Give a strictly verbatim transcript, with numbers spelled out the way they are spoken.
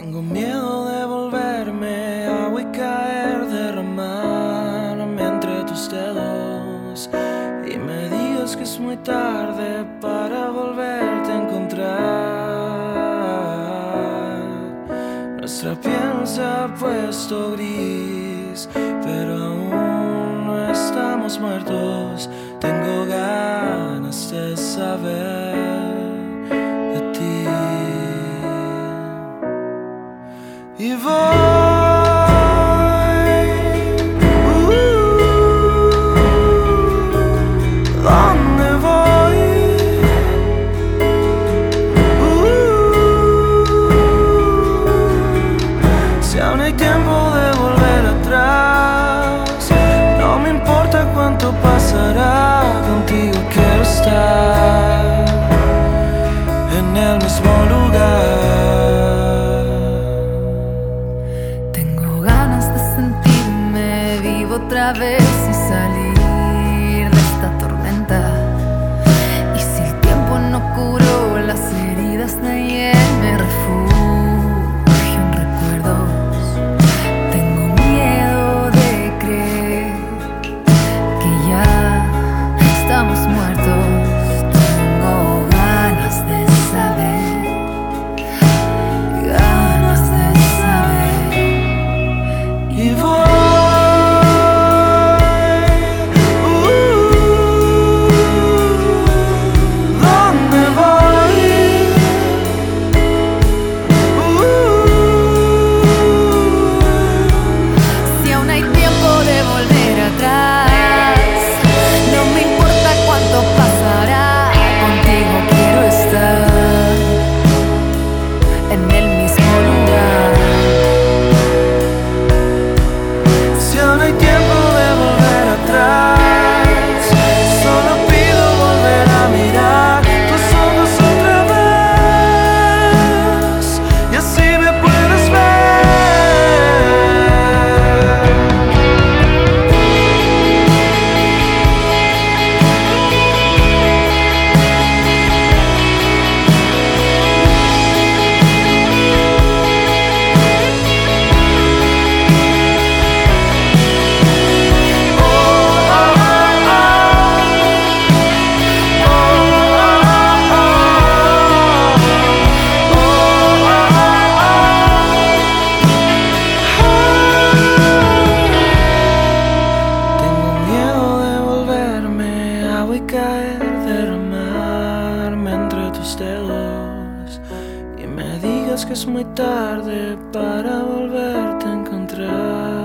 Tengo miedo de volverme agua y caer, derramarme entre tus dedos y me digas que es muy tarde para volverte a encontrar. Nuestra piel se ha puesto gris, pero aún no estamos muertos. Tengo ganas de saber de ti. Y voy, uh, ¿dónde voy? Uh, si aún hay tiempo de volver atrás, no me importa cuánto pasará, contigo quiero estar en el mismo lugar. Otra vez y salir de esta tormenta. Y si el tiempo no curó las heridas de ayer, me refugio en recuerdos. Tengo miedo de creer que ya estamos muertos. Tengo ganas de saber, ganas de saber. Y voy, caer, derramarme entre tus dedos y me digas que es muy tarde para volverte a encontrar.